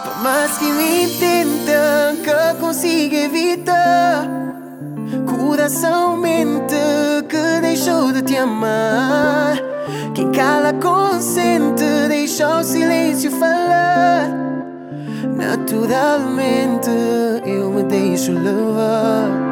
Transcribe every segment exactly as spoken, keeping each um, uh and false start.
Por mais que me tenta, que consigo evitar. Coração mente que deixou de te amar. Quem cala consente, deixa o silêncio falar. Naturalmente eu me deixo levar.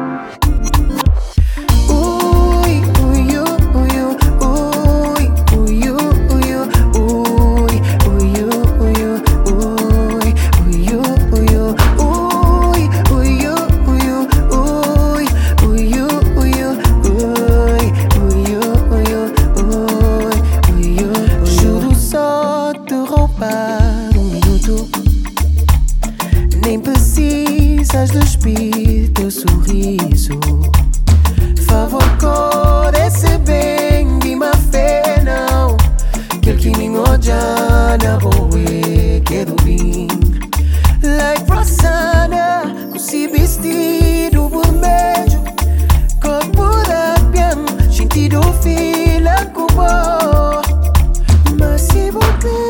Um minuto, nem precisas despir teu sorriso. Favor, corece bem de má fé, não. Aquele que nem olha na boa, quero vir. Like Rossana, com se vestido vermelho, corpo da piano, sentido fila com boa. Mas se você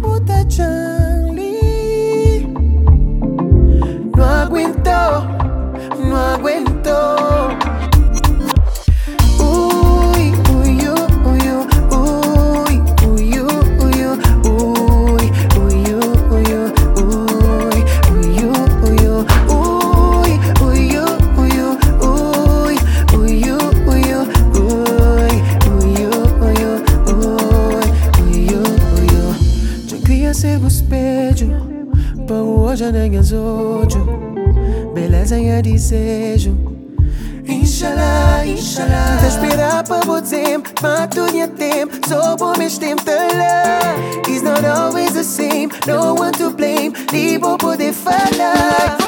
no aguento. Uy, uy, uy, uy, uy, uy, uy, uy, uy, hoje nem as oito. Beleza e desejo. Inshallah, inshallah. Tá esperar para você, mas tudo é tempo. Só bom mesmo tempo tá lá. It's not always the same, no one to blame. Nem vou poder falar.